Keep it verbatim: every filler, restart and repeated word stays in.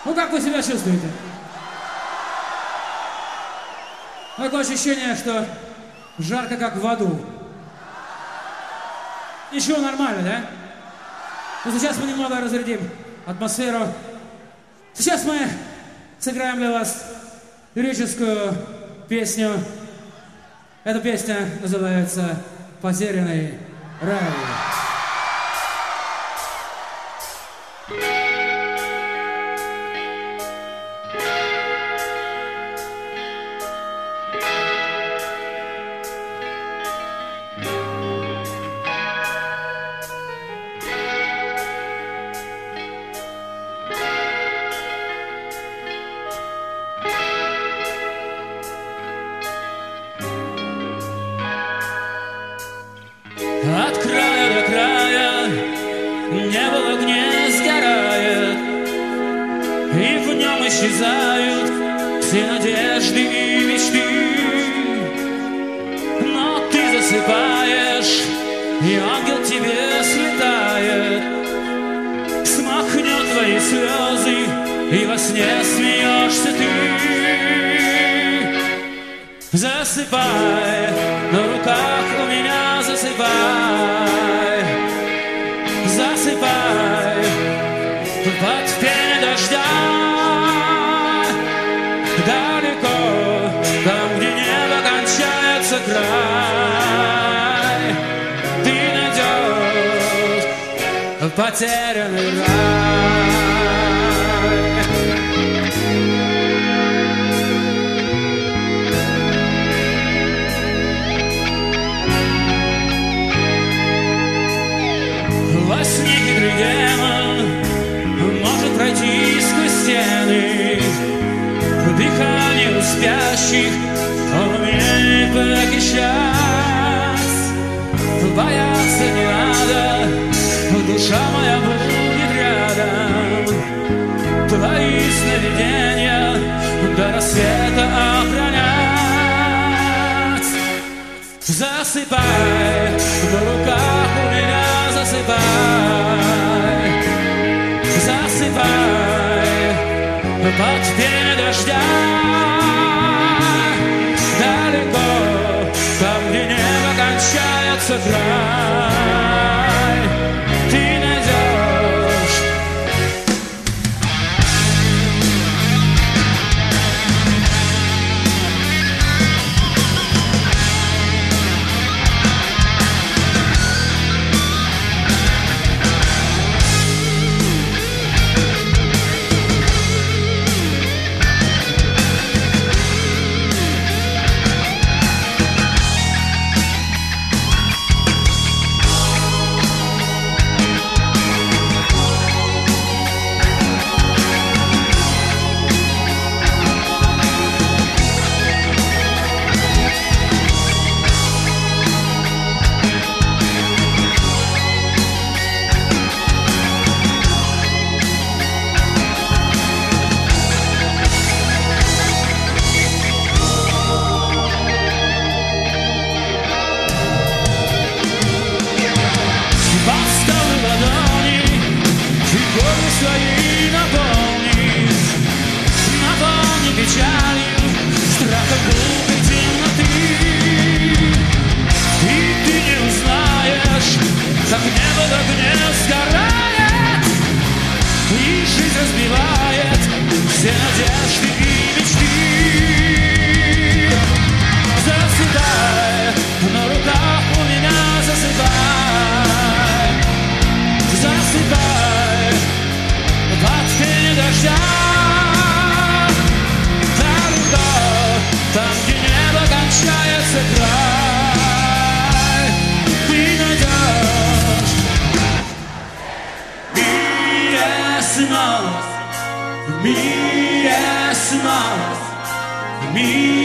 Ну как вы себя чувствуете? Такое ощущение, что жарко, как в аду. Ничего, нормально, да? Ну сейчас мы немного разрядим атмосферу. Сейчас мы сыграем для вас лирическую песню. Эта песня называется «Потерянный рай». От края до края небо в огне сгорает, и в нем исчезают все надежды и мечты. Но ты засыпаешь, и ангел тебе слетает, смахнет твои слезы, и во сне смеешься ты. Засыпай, на руках у меня засыпай, засыпай, под пение дождя, далеко, там, где небо кончается край, ты найдешь потерянный рай. Во сне хитрый демон может пройти сквозь стены, дыхание у спящих он умеет похищать. Бояться не надо, душа моя будет рядом, твои сновидения до рассвета охранять. Засыпай, на руках у меня засыпай, засыпай, под пение дождя, далеко, там, где небо кончается край, ты найдешь. Свои наполни, наполни печалью, страхом глупой темноты. И ты не узнаешь, как небо в огне сгорает, и жизнь разбивает все надежды и мечты. Засыпай, на руках у меня засыпай, засыпай, под пение дождя, далеко, там, где небо кончается край, ты найдешь. Мире снов, мире снов, мире